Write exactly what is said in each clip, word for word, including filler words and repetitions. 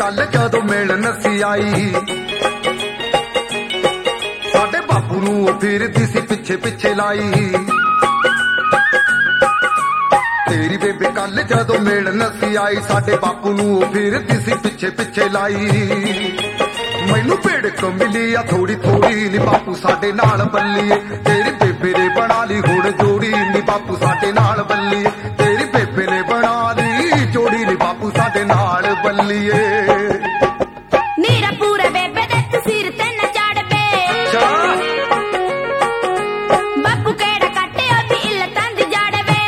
कल जदों मिलन सी आई साडे बापू नूं फिरदी सी पिछे पिछे लाई। तेरी बेबे कल जदों मिलन सी आई साडे बापू नूं फिरदी सी पिछे पिछे लाई। मैनू भेड़क मिली आ थोड़ी थोड़ी नी बापू साडे नाल बल्लीए तेरी बेबे ने बना ली हुण जोड़ी नी बापू साडे नाल बल्लीए तेरी बेबे ने बना ली जोड़ी नी बापू साडे नाल बल्लीए। मेरा पूरा बेबे दे तस्वीर ते न चढ़ पे बापू केड़ा काटे ओदी इल्लतां दी जड़ वे।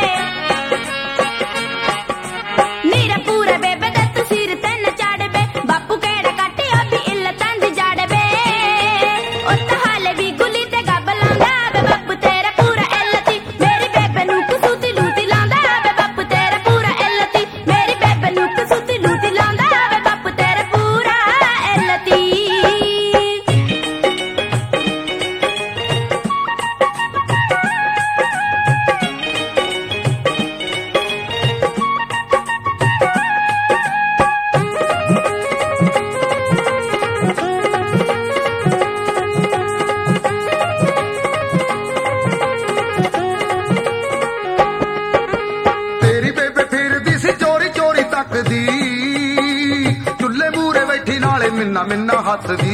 मेरा पूरा बेबे दे तस्वीर ते न चढ़ पे बापू केड़ा काटे ओदी इल्लतां दी जड़ वे। ओ तहाले भी गुली ते गब लांदा वे बापू तेरा पूरा इल्लती मेरी बेबे नूं कसूती लूती लांदा वे बापू तेरा पूरा इल्लती मेरी बेबे नूं कसूती लूती लांदा वे बापू तेरा पूरा इल्लती। तेरी बेबे फिरदी सी चोरी चोरी तकदी चुल्हे मूरे बैठी नाले मिन्ना मिन्ना हसदी।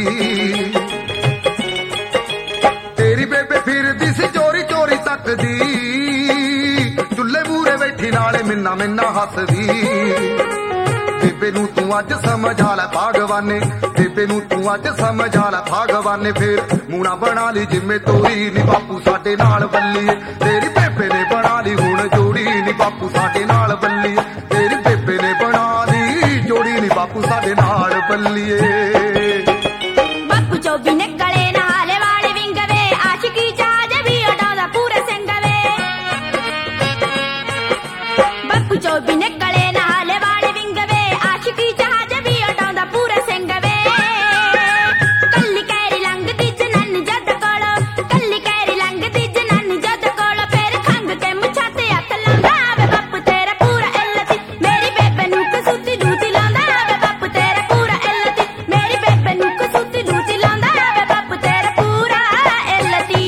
तेरी बेबे फिरदी सी चोरी चोरी तकदी चुल्हे मूरे बैठी नाले मिन्ना मिन्ना हसदी। बेबे नूं तू अज समझा लै भागवाने बेबे नूं तू अज समझा लै भागवाने फिर मूना बना ली जिम्मे तोरी नी बापू साडे नाल बल्लीए तेरी बेबे ने बना ली हुण जोड़ी नी बापू साडे नाल बल्लीए तेरी बेबे ने बना ली जोड़ी नी बापू साडे नाल बल्लीए। बापू चौबी ने गले नाले वाले विंगवे आशिकी जहाज भी उड़ाउंदा पूरे संगवे। बापू चौबी ने गले नाले वाले विंगवे आशिकी जहाज भी उड़ाउंदा पूरे संगवे। कल्ली कैरी लंघदी जनानी जद कोलो कल्ली कैरी लंघदी जनानी जद कोलो फिर खंग के मुछां ते हत्थ लांदा वे बापू तेरा पूरा इल्लती मेरी बेबे नूं कसूती लूती लांदा वे बापू तेरा पूरा इल्लती मेरी बेबे नूं कसूती लूती लांदा वे बापू तेरा पूरा इल्लती।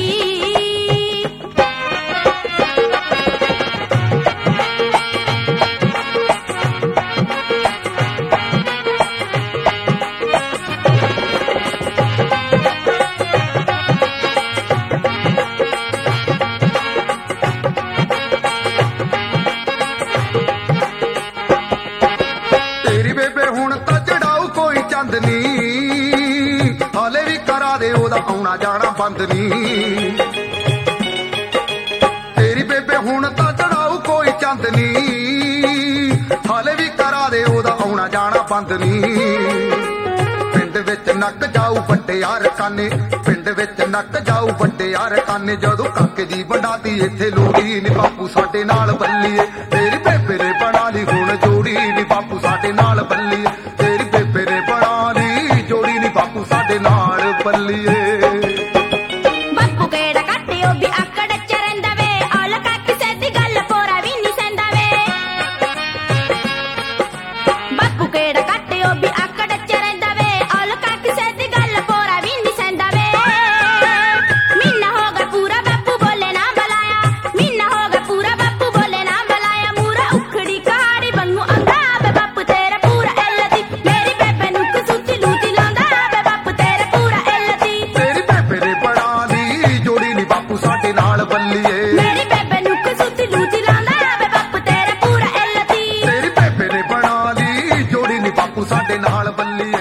तेरी बेबे हुण तां चढ़ाऊ कोई चंद नी हाले भी करा दे ओदा आउणा जाना बंद नी। तेरी बेबे हुण तां चढ़ाऊ कोई चंद नी हाले भी करा दे ओदा आउणा जाना बंद नी। पिंड विच नक जाऊ वड्डे यार काने पिंड विच नक जाऊ वड्डे यार काने जदों काके दी बंडाती इत्थे लोड़ी नी बापू साडे नाल बल्लीए तेरी बेबे ने बना ली हुण जोड़ी नी बापू साडे नाल बल्लीए तेरी बेबे ने बना ली जोड़ी नी बापू साडे नाल बल्लीए। बापू केड़ा काटे ओ भी आकड़ च रहिंदा वे औल काकी सैदी गल पोरा भी नी सैंदा वे। बापू केड़ा काटे ओ भी आकड़ च रहिंदा वे औल काकी सैदी गल पोरा भी नी सैंदा वे। मीना होगा पूरा बापू बोले ना बलाया मीना होगा पूरा बापू बोले ना बलाया मूरा उखड़ी कहाड़ी वांगू आंदा वे बापू तेरा पूरा इल्लती मेरी बेबे नूं कसूती लूती लांदा वे बापू तेरा पूरा इल्लती तेरी बेबे ने बना ली जोड़ी नी बापू साडे नाल बल्लीए मेरी बेबे नूं कसूती लूती लांदा वे बापू तेरा पूरा इल्लती तेरी बेबे ने बना ली जोड़ी नी बापू साडे नाल बल्लीए।